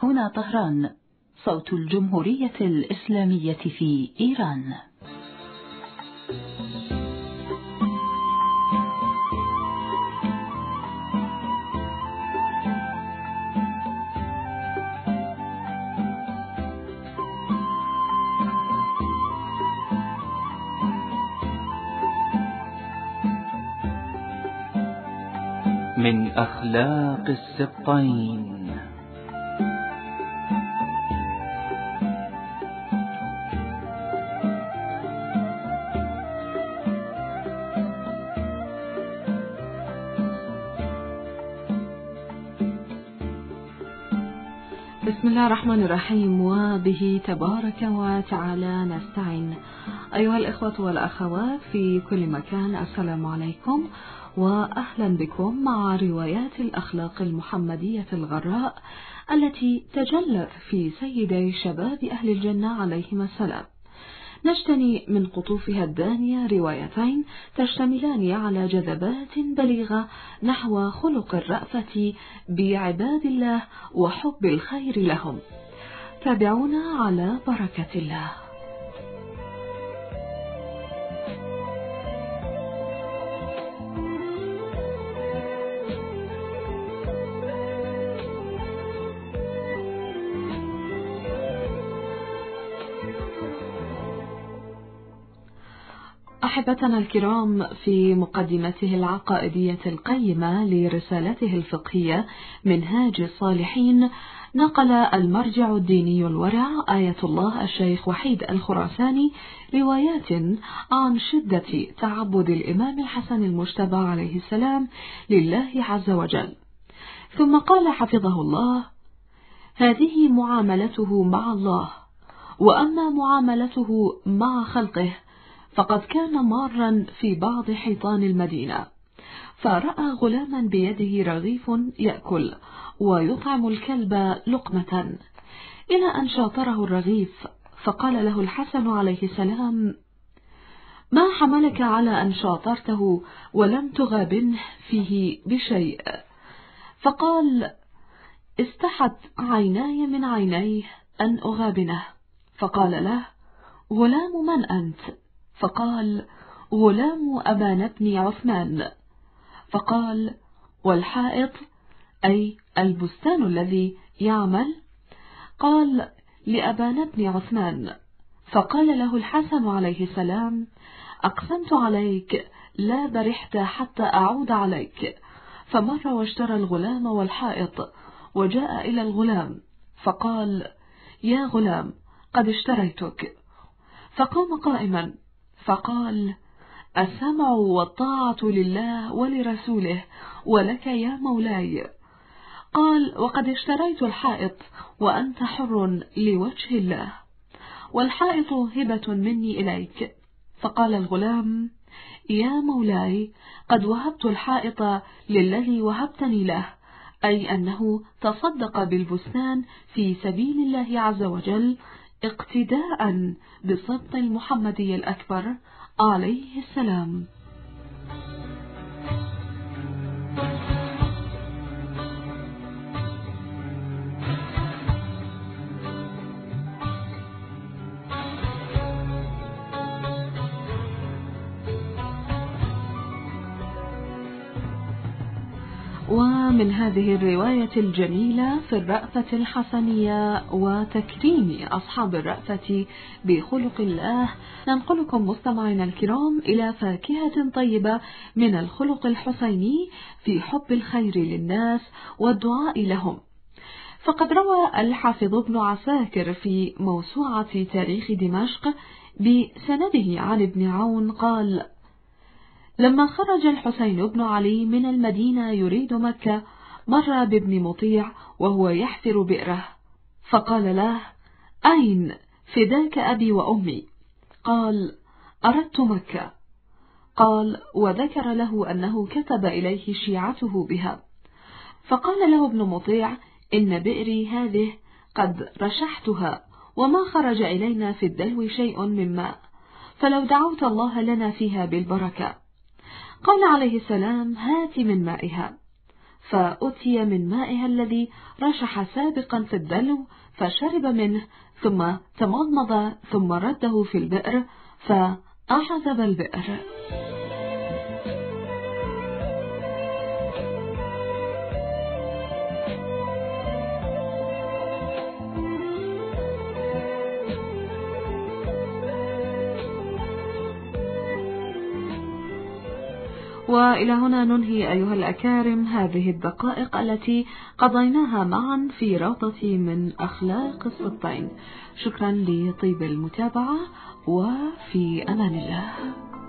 هنا طهران، صوت الجمهورية الإسلامية في إيران. من أخلاق السبطين. بسم الله الرحمن الرحيم، وبه تبارك وتعالى نستعين. أيها الإخوة والأخوات في كل مكان، السلام عليكم وأهلا بكم مع روايات الأخلاق المحمدية الغراء التي تجلت في سيدي شباب أهل الجنة عليهم السلام. نجتني من قطوفها الدانية روايتين تشتملان على جذبات بليغة نحو خلق الرأفة بعباد الله وحب الخير لهم. تابعونا على بركة الله. أحبتنا الكرام، في مقدمته العقائدية القيمة لرسالته الفقهية منهاج الصالحين، نقل المرجع الديني الورع آية الله الشيخ وحيد الخراساني روايات عن شدة تعبد الإمام الحسن المجتبى عليه السلام لله عز وجل، ثم قال حفظه الله: هذه معاملته مع الله، وأما معاملته مع خلقه فقد كان مارا في بعض حيطان المدينة، فرأى غلاما بيده رغيف يأكل ويطعم الكلب لقمة، إلى أن شاطره الرغيف، فقال له الحسن عليه السلام: ما حملك على أن شاطرته ولم تغابنه فيه بشيء؟ فقال: استحت عيناي من عينيه أن أغابنه. فقال له: غلام من أنت؟ فقال: غلام أبان بن عثمان. فقال: والحائط أي البستان الذي يعمل؟ قال: لأبان بن عثمان. فقال له الحسن عليه السلام: أقسمت عليك لا برحت حتى أعود عليك. فمر واشترى الغلام والحائط، وجاء إلى الغلام فقال: يا غلام، قد اشتريتك. فقام قائما فقال: السمع والطاعة لله ولرسوله ولك يا مولاي. قال: وقد اشتريت الحائط وأنت حر لوجه الله، والحائط هبة مني إليك. فقال الغلام: يا مولاي، قد وهبت الحائط للذي وهبتني له، أي أنه تصدق بالبستان في سبيل الله عز وجل اقتداء بالصدق المحمدي الأكبر عليه السلام. ومن هذه الرواية الجميلة في الرأفة الحسنية وتكريم أصحاب الرأفة بخلق الله، ننقلكم مستمعينا الكرام إلى فاكهة طيبة من الخلق الحسيني في حب الخير للناس والدعاء لهم. فقد روى الحافظ ابن عساكر في موسوعة تاريخ دمشق بسنده عن ابن عون قال: لما خرج الحسين بن علي من المدينة يريد مكة، مر بابن مطيع وهو يحفر بئره، فقال له: أين؟ فداك أبي وأمي. قال: أردت مكة. قال: وذكر له أنه كتب إليه شيعته بها. فقال له ابن مطيع: إن بئري هذه قد رشحتها، وما خرج إلينا في الدلو شيء من ماء، فلو دعوت الله لنا فيها بالبركة. قال عليه السلام: هات من مائها. فأتي من مائها الذي رشح سابقا في الدلو فشرب منه، ثم تمضمض ثم رده في البئر فأعذب البئر. وإلى هنا ننهي أيها الأكارم هذه الدقائق التي قضيناها معا في روضة من أخلاق السبطين. شكرا لطيب المتابعة، وفي أمان الله.